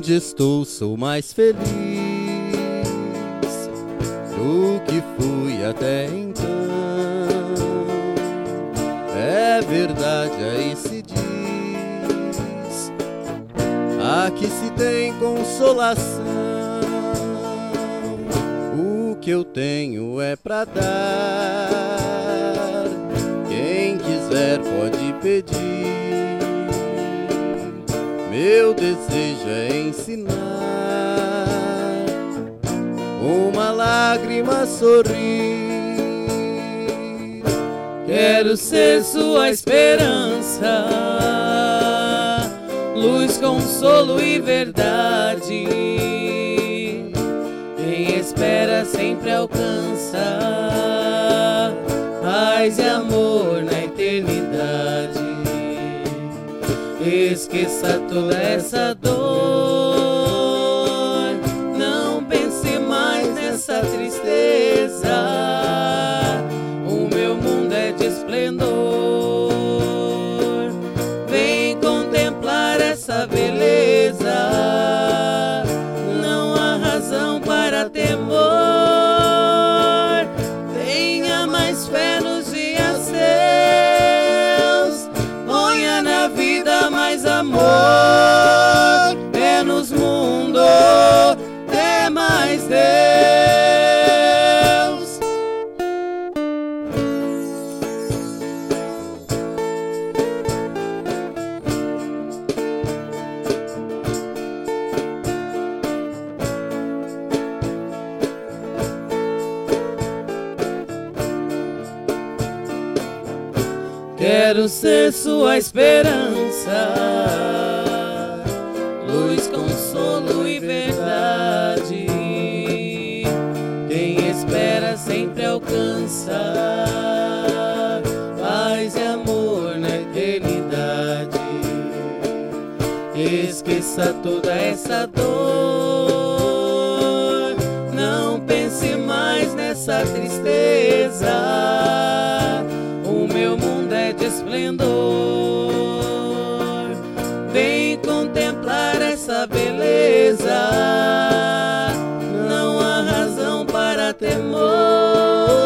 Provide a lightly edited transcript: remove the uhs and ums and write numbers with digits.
onde estou sou mais feliz do que fui até então. É verdade, aí se diz, aqui se tem consolação. O que eu tenho é pra dar, quem quiser pode pedir. Meu desejo é ensinar uma lágrima sorrir. Quero ser sua esperança, luz, consolo e verdade. Quem espera sempre alcança paz e amor na eternidade. Esqueça toda essa dor, não pense mais nessa tristeza. O meu mundo é de esplendor. Vem contemplar essa beleza, não há razão para temor. Tenha mais fé nos dias seus, ponha na vida mais amor. É nos mundo, é mais Deus. Quero ser sua esperança, luz, consolo e verdade. Quem espera sempre alcança paz e amor na eternidade. Esqueça toda essa dor, não pense mais nessa tristeza. O meu mundo é de esplendor. Vem contemplar essa beleza, não há razão para temor.